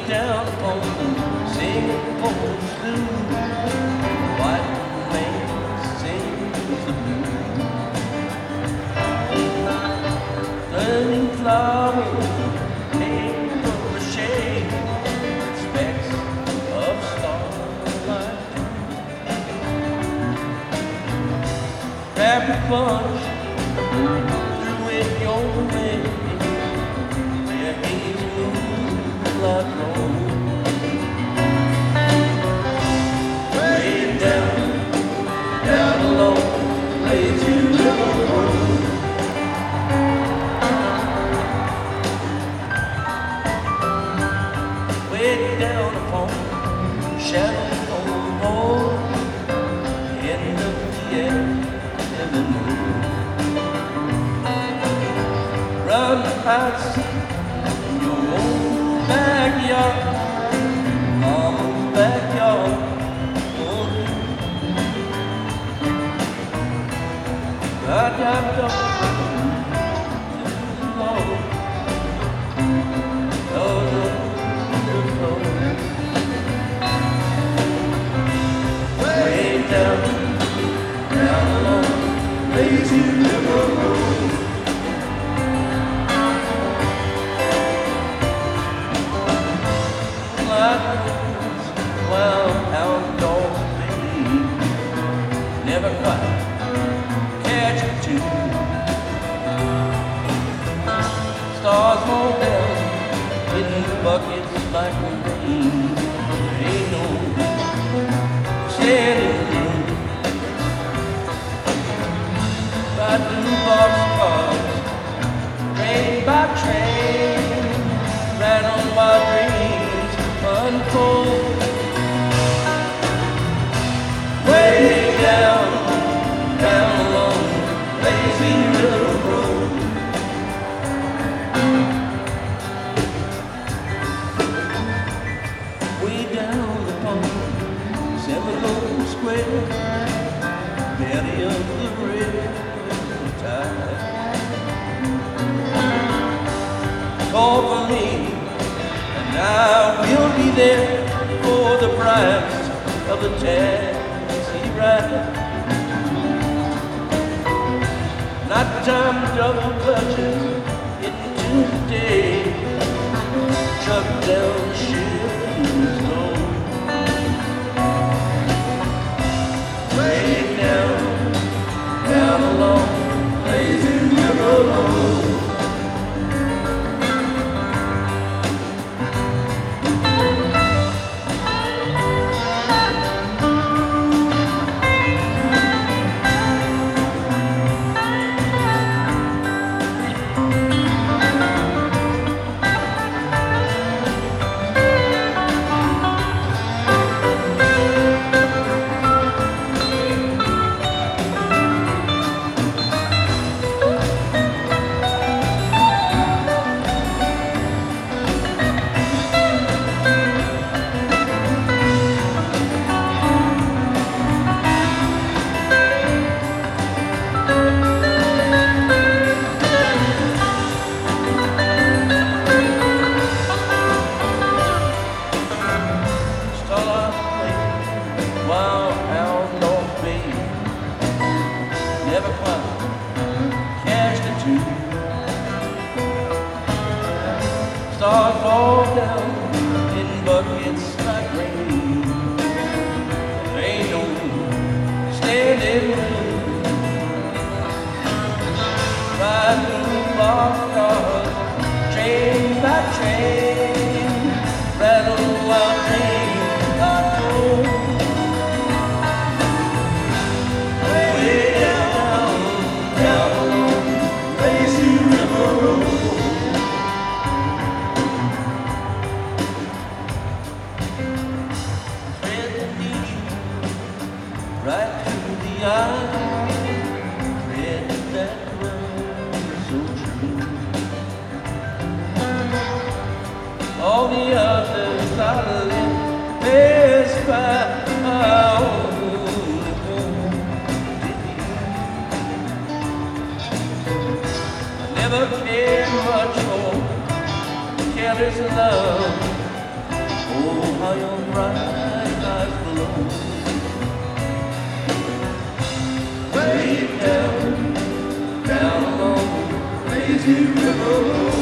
down on singing folks blues. White man sings the blues. Turning flowers made from the shade, specks of starlight. Grab your bunch, threw it your way, where hazy moonlight roll. Way down, down along lazy river road. Way down upon shadow on the wall, end of the avenue. Run past your own backyard, mama's backyard. I got up way down, down along lazy river road. Wild outdoors, baby, never quite catch a tune. Stars fall down in buckets like rain. There ain't no shedding room. By blue boxcars, train by train, right on my dreams unfold. Way down, down along lazy river road. Way down upon Seminole Square, belly of the river tide. Call for me, and I will be there for the price of the taxi ride. Not time double clutches into the day, truck down shoes low. Way down, down along lazy river road. Never quite cashed a tune. Stars fall down in buckets like rain. There ain't no standing room. Ride through boxcars, train by train, rattle while dreams unfold. Right to the eye, thread that runs so true. All the others I let pass by. I never cared much for careless love. Oh, how your bright eyes glow. Way down, down along the lazy river.